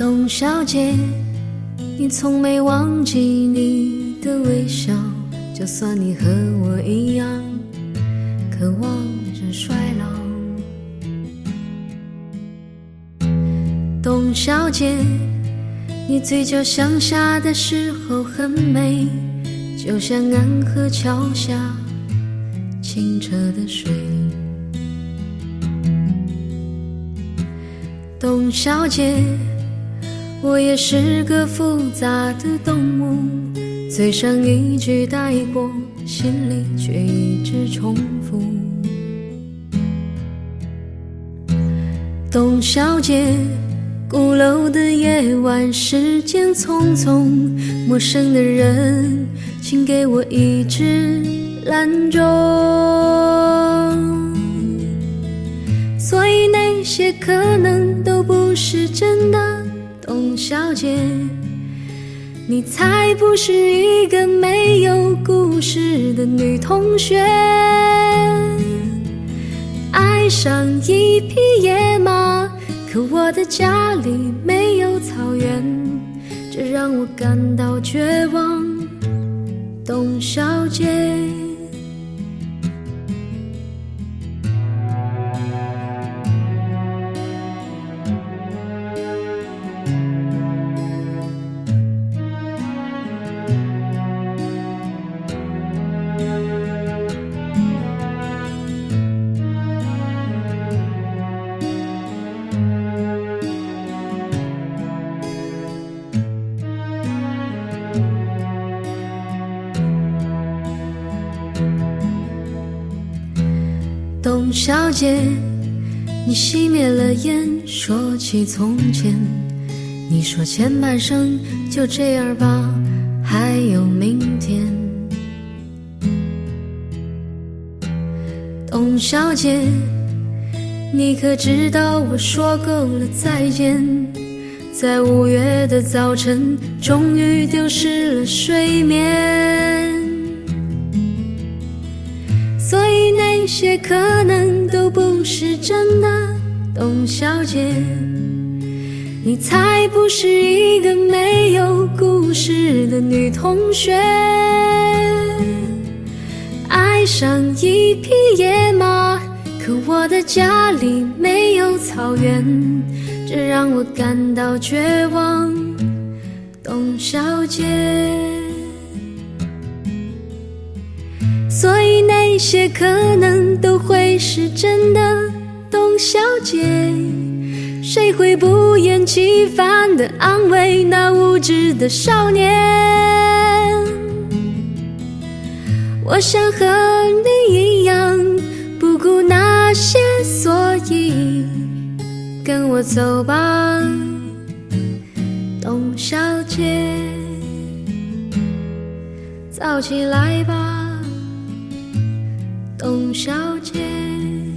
董小姐，你从没忘记你的微笑，就算你和我一样渴望着衰老。董小姐，你嘴角向下的时候很美，就像安河桥下清澈的水。董小姐，我也是个复杂的动物，嘴上一句带过，心里却一直重复。董小姐，鼓楼的夜晚，时间匆匆，陌生的人，请给我一支兰州。所以那些可能都不是真的，董小姐，你才不是一个没有故事的女同学。爱上一匹野马，可我的家里没有草原，这让我感到绝望，董小姐。董小姐，你熄灭了烟，说起从前，你说前半生就这样吧，还有明天。董小姐，你可知道我说够了再见，在5月的早晨，终于丢失了睡眠。所以那些可能都不是真的，董小姐，你才不是一个没有故事的女同学。爱上一匹野马，可我的家里没有草原，这让我感到绝望，董小姐。所以那些可能都会是真的，董小姐，谁会不厌其烦地安慰那无知的少年？我想和你一样，不顾那些所以，跟我走吧，董小姐，早起来吧，董小姐。